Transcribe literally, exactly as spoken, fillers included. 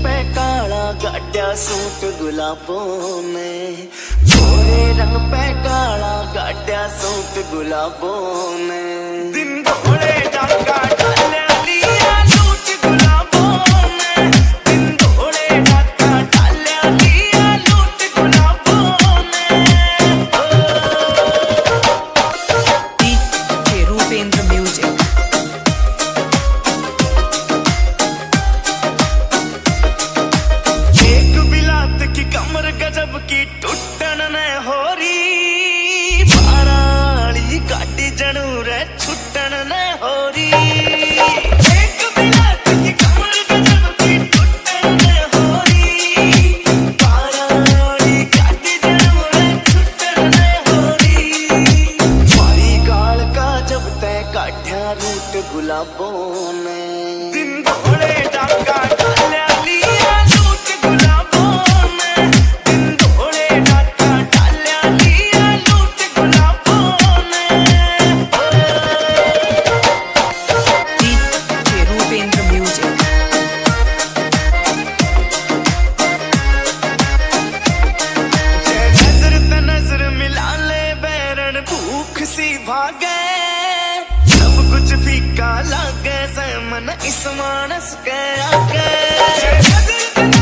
पे काला गाड्या सूट गुलाबों ने, गोरे रंग पे काला गाड्या सूट गुलाबों ने। दिन घोड़े डाका डाले लिया लूट गुलाबों ने, दिन घोड़े डाका डाले लिया लूट गुलाबों ने। DJ Rupendra music. एक बिलात की कमर गजब की टूटन न हो रही, बाराली गाड़ी जनू रे छुटन न हो रही। एक बिलात की कमर गजब की टूटन न हो रही, बाराली गाड़ी जनू रे छुटन न हो रही। मारी गाल का जब तय काढ़ा रूट गुलाबों ने, दिन घोड़े डाका डाले लिया लूट गुलाबों ने, दिन घोड़े डाका डाले लिया लूट गुलाबों ने। DJ Rupendra music. जय नजर त नजर मिला ले बैरन भूख सी भागे, सब कुछ फीका लागे से मन इस मानस के आगे। जय नजर त